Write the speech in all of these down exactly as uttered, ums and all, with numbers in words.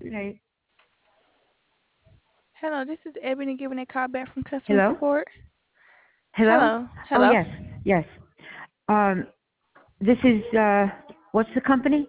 Right. Hello, this is Ebony giving a call back from customer Hello? support. Hello? Hello, Oh, hello. yes. Yes. Um, this is, uh, what's the company?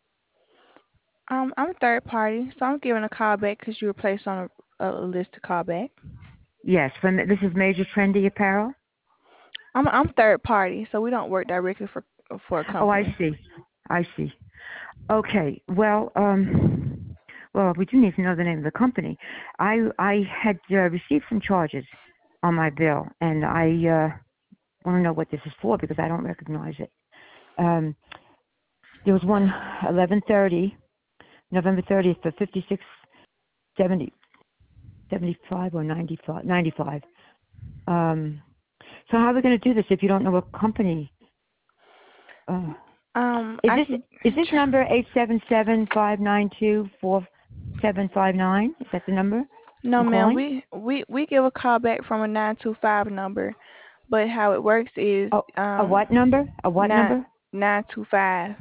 Um, I'm a third party, so I'm giving a call back because you were placed on a, a list to call back. Yes, from, this is Major Trendy Apparel? I'm I'm third party, so we don't work directly for for a Oh, I company. see. I see. Okay. Well, um, well, we do need to know the name of the company. I, I had uh, received some charges on my bill, and I, uh, want to know what this is for because I don't recognize it. Um, there was one eleven thirty, November thirtieth for fifty-six seventy. seventy-five or ninety-five, ninety-five. Um, so how are we going to do this if you don't know what company? Uh, Um, is I this can. is this Tr- number eight seven seven five nine two four seven five nine? Is that the number no, I'm ma'am. calling? We we we give a call back from a nine two five number, but how it works is Oh, a um what number? A what nine number? nine two five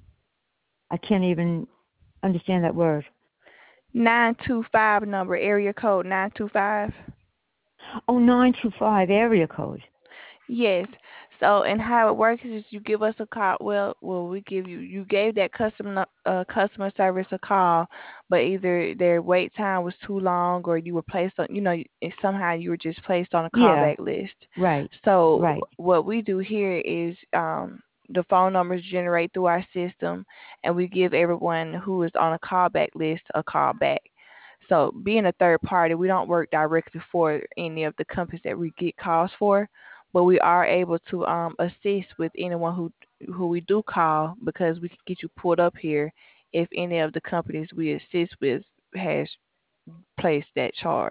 I can't even understand that word. nine two five number area code nine two five. Oh, nine two five area code. Yes. So, and how it works is you give us a call. Well, well, we give you. You gave that customer uh, customer service a call, but either their wait time was too long, or you were placed on. You know, it- somehow you were just placed on a Yeah, callback list. right, So, right. what we do here is um, the phone numbers generate through our system, and we give everyone who is on a callback list a call back. So, being a third party, we don't work directly for any of the companies that we get calls for, but we are able to um, assist with anyone who who we do call because we can get you pulled up here if any of the companies we assist with has placed that charge.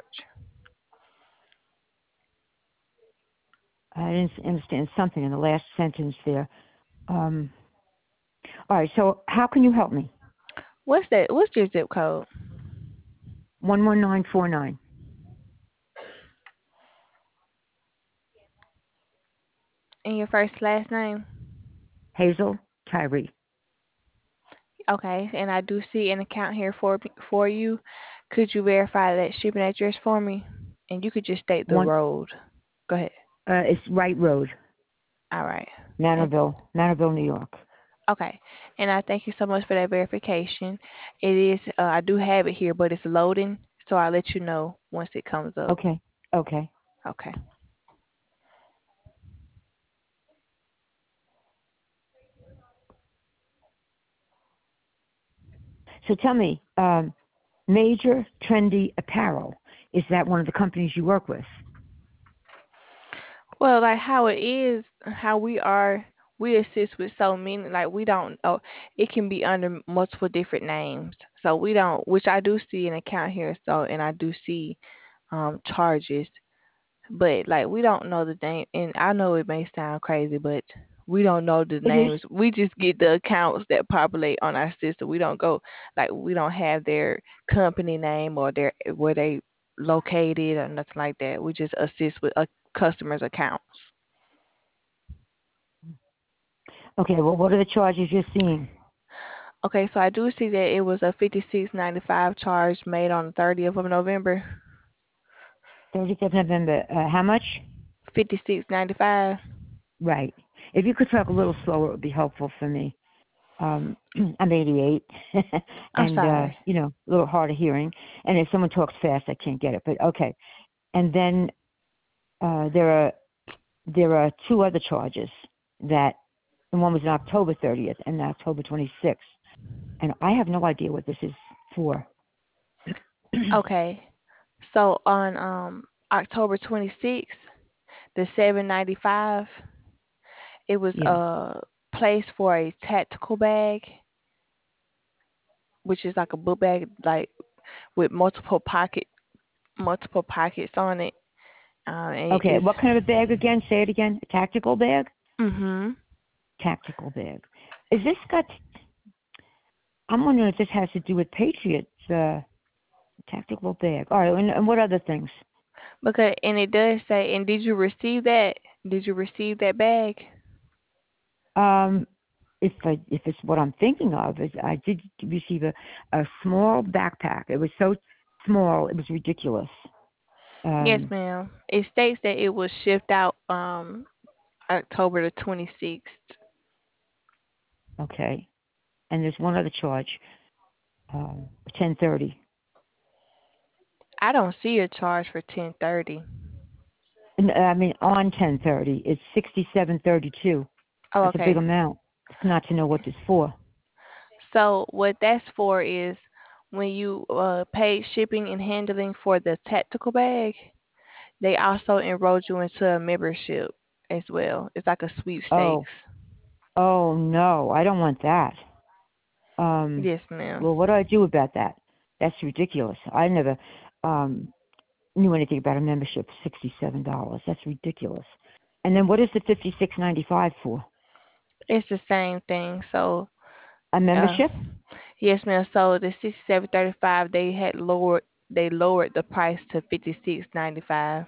I didn't understand something in the last sentence there. Um, all right. So how can you help me? What's that? What's your zip code One one nine four nine. and your first last name? Hazel Tyree. Okay, and I do see an account here for for you. Could you verify that shipping address for me? And you could just state the One, road. Go ahead. uh, it's Wright Road, All right. And Manorville, Manorville, New York. okay, and I thank you so much for that verification. It is, uh, I do have it here, but it's loading, so I'll let you know once it comes up. Okay, okay. Okay. So tell me, um, Major Trendy Apparel, is that one of the companies you work with? Well, like how it is, how we are, we assist with so many, like we don't know, it can be under multiple different names. So we don't, which I do see an account here, so, and I do see um charges, but like we don't know the name, and I know it may sound crazy, but we don't know the It is. names. We just get the accounts that populate on our system. We don't go like we don't have their company name or their where they located or nothing like that. We just assist with a customer's accounts. Okay, well, what are the charges you're seeing? Okay, so I do see that it was a fifty six ninety five charge made on the thirtieth of November. thirtieth of November. Uh, how much? Fifty six ninety five. Right. If you could talk a little slower, it would be helpful for me. Um, I'm eighty-eight, I'm and uh, sorry. you know, a little hard of hearing. And if someone talks fast, I can't get it. But okay. And then uh, there are there are two other charges that the one was on October thirtieth and October twenty-sixth, and I have no idea what this is for. Okay. So on um October twenty sixth, the seven ninety five, it was Yes. a place for a tactical bag, which is like a book bag like with multiple pocket multiple pockets on it. Uh, and Okay. it's What kind of a bag again? Say it again. A tactical bag. mhm. Tactical bag. Is this got? I'm wondering if this has to do with Patriots. Uh, tactical bag. All right. And, and what other things? Because and it does say, and did you receive that? Did you receive that bag? Um, if I, if it's what I'm thinking of, is I did receive a, a small backpack. It was so small, it was ridiculous. Yes, Um, ma'am. It states that it will shift out um October the twenty-sixth. okay. And there's one other charge, um, ten thirty. I don't see a charge for ten thirty. I mean, on ten thirty, it's sixty-seven thirty-two. Oh, That's a big okay. amount. It's not to know what it's for. So what that's for is when you uh pay shipping and handling for the tactical bag, they also enrolled you into a membership as well. It's like a Oh, sweepstakes. oh no, I don't want that. Um, Yes, ma'am. well, what do I do about that? That's ridiculous. I never um, knew anything about a membership. Sixty-seven dollars. That's ridiculous. And then what is the fifty-six ninety-five for? It's the same thing. So, A uh, membership? yes, ma'am. So the sixty-seven thirty-five, they had lowered they lowered the price to fifty-six ninety-five.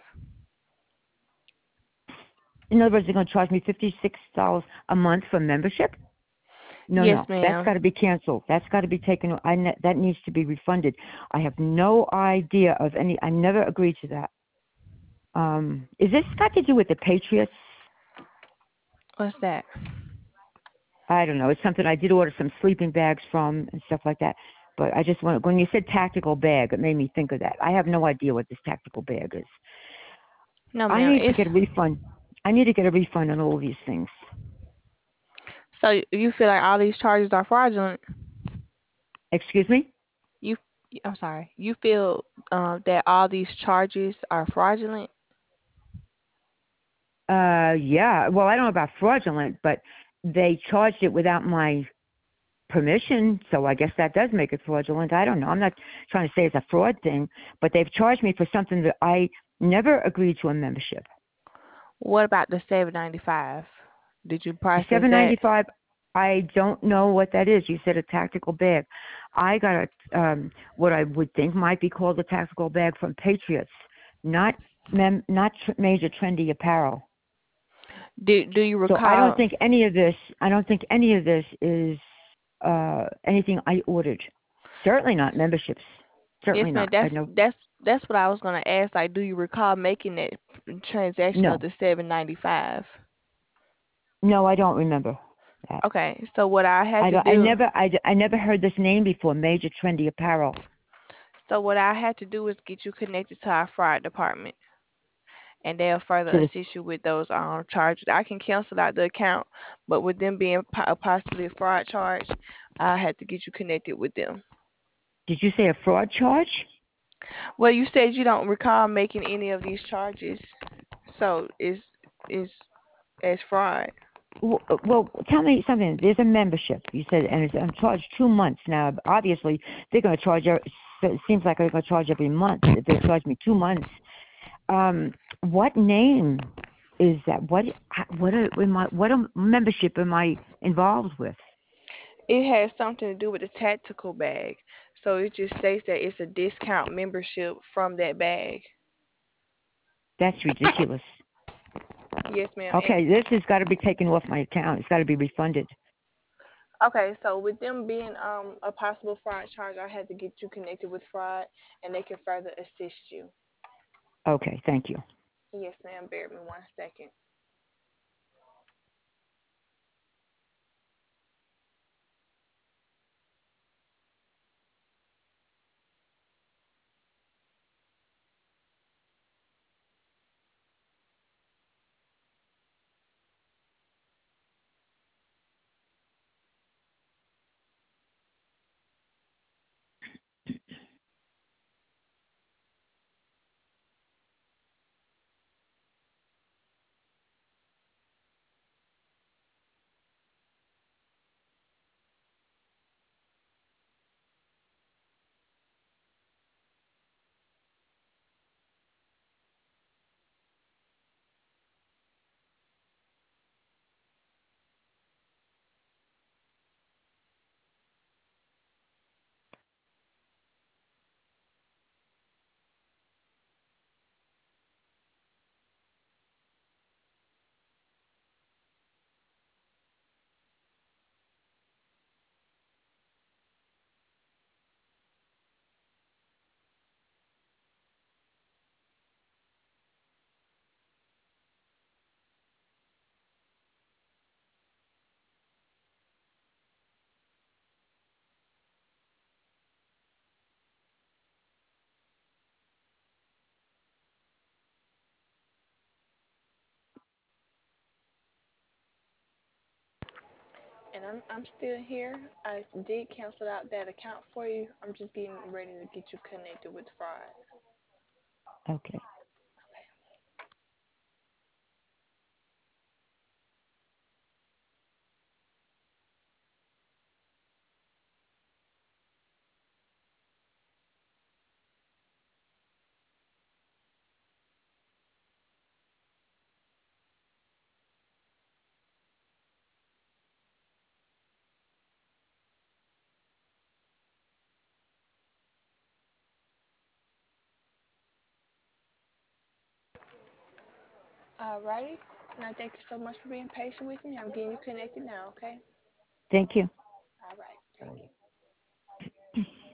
In other words, they're going to charge me fifty-six dollars a month for membership? No, Yes, no, that's ma'am. got to be canceled. That's got to be taken. I ne- that needs to be refunded. I have no idea of any. I never agreed to that. Um, is this got to do with the Patriots? What's that? I don't know. It's something I did order some sleeping bags from and stuff like that. But I just want when you said tactical bag, it made me think of that. I have no idea what this tactical bag is. No, I ma'am. need to It's get a refund. I need to get a refund on all these things. so you feel like all these charges are fraudulent? Excuse me? You, I'm sorry. You feel um, that all these charges are fraudulent? Uh, yeah. Well, I don't know about fraudulent, but they charged it without my permission, so I guess that does make it fraudulent. I don't know. I'm not trying to say it's a fraud thing, but they've charged me for something that I never agreed to a membership. What about the seven ninety-five? Did you The process seven that? ninety five, I don't know what that is. You said a tactical bag. I got a um, what I would think might be called a tactical bag from Patriots, not mem- not tr- major trendy apparel. Do Do you So I don't recall? think any of this. I don't think any of this is uh, anything I ordered. Certainly not memberships. Yes, Certainly ma'am. not. I That's know. that's that's what I was gonna ask. Like, do you recall making that transaction of No, the seven ninety-five? no, I don't remember that. Okay. So what I had I, to don't- I do, never I, I never heard this name before. Major trendy apparel. so what I had to do is get you connected to our fraud department, and they'll further To this, assist you with those um charges. I can cancel out the account, but with them being po- a possibly a fraud charge, I had to get you connected with them. did you say a fraud charge? Well, you said you don't recall making any of these charges, so is is as fraud. Well, well, tell me something. There's a membership. You said, and it's I'm charged two months now. Obviously, they're going to charge. every- It seems like they're going to charge every month. If they charge me two months, um, what name is that? What what a, am I, what a membership am I involved with? It has something to do with the tactical bag, so it just states that it's a discount membership from that bag. That's ridiculous. Yes, ma'am. And Okay, this has got to be taken off my account. It's got to be refunded. okay, so with them being um a possible fraud charge, I had to get you connected with fraud, and they can further assist you. Okay, thank you. Yes, ma'am. Bear with me one second. And I'm I'm still here. I did cancel out that account for you. I'm just getting ready to get you connected with Fraud. Okay. Alrighty. Now thank you so much for being patient with me. I'm getting you connected now, okay? Thank you. Alright. Thank you.